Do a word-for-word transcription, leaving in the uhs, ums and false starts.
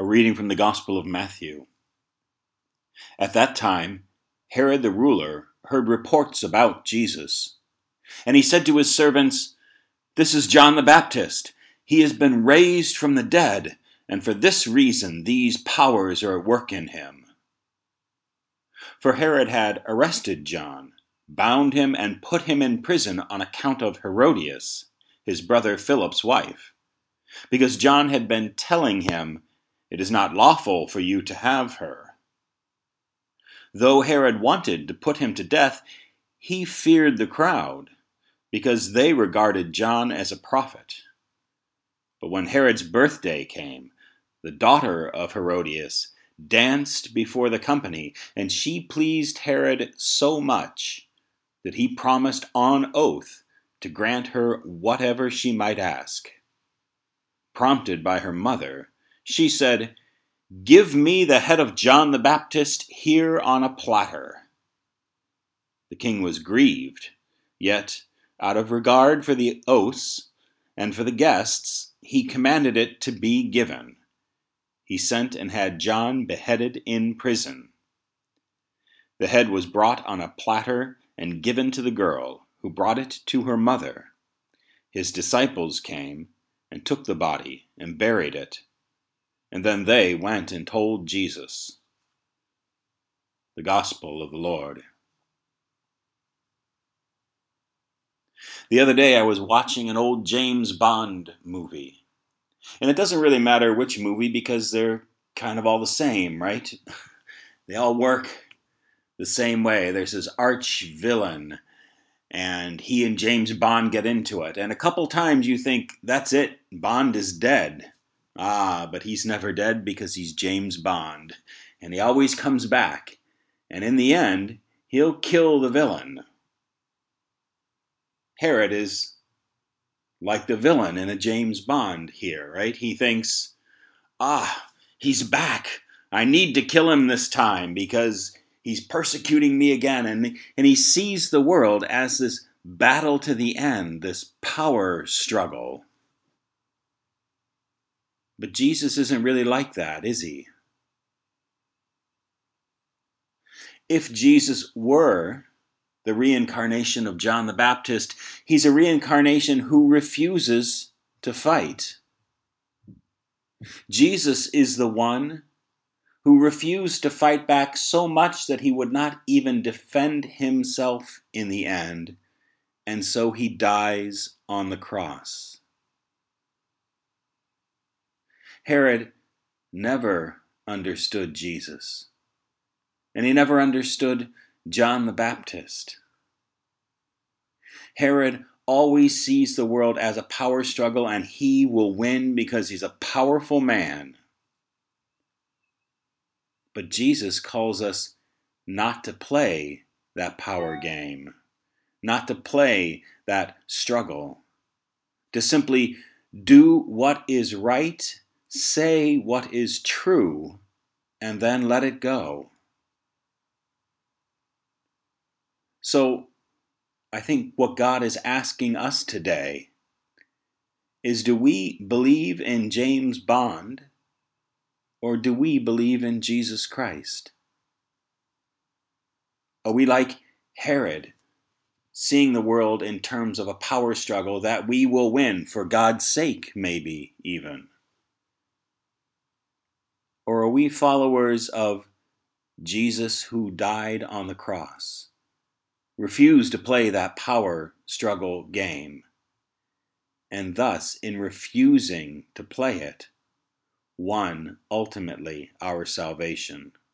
A reading from the Gospel of Matthew. At that time, Herod the ruler heard reports about Jesus, and he said to his servants, "This is John the Baptist. He has been raised from the dead, and for this reason these powers are at work in him." For Herod had arrested John, bound him, and put him in prison on account of Herodias, his brother Philip's wife, because John had been telling him, "It is not lawful for you to have her." Though Herod wanted to put him to death, he feared the crowd, because they regarded John as a prophet. But when Herod's birthday came, the daughter of Herodias danced before the company, and she pleased Herod so much that he promised on oath to grant her whatever she might ask. Prompted by her mother, she said, "Give me the head of John the Baptist here on a platter." The king was grieved, yet, out of regard for the oaths and for the guests, he commanded it to be given. He sent and had John beheaded in prison. The head was brought on a platter and given to the girl, who brought it to her mother. His disciples came and took the body and buried it. And then they went and told Jesus. The Gospel of the Lord. The other day I was watching an old James Bond movie. And it doesn't really matter which movie because they're kind of all the same, right? They all work the same way. There's this arch villain, and he and James Bond get into it. And a couple times you think, that's it, Bond is dead. Ah, but he's never dead because he's James Bond. And he always comes back. And in the end, he'll kill the villain. Herod is like the villain in a James Bond here, right? He thinks, ah, he's back. I need to kill him this time because he's persecuting me again. And, and he sees the world as this battle to the end, this power struggle. But Jesus isn't really like that, is he? If Jesus were the reincarnation of John the Baptist, he's a reincarnation who refuses to fight. Jesus is the one who refused to fight back so much that he would not even defend himself in the end, and so he dies on the cross. Herod never understood Jesus, and he never understood John the Baptist. Herod always sees the world as a power struggle, and he will win because he's a powerful man. But Jesus calls us not to play that power game, not to play that struggle, to simply do what is right, say what is true, and then let it go. So, I think what God is asking us today is, do we believe in James Bond, or do we believe in Jesus Christ? Are we like Herod, seeing the world in terms of a power struggle that we will win for God's sake, maybe even? Or are we followers of Jesus who died on the cross, refused to play that power struggle game, and thus, in refusing to play it, won ultimately our salvation?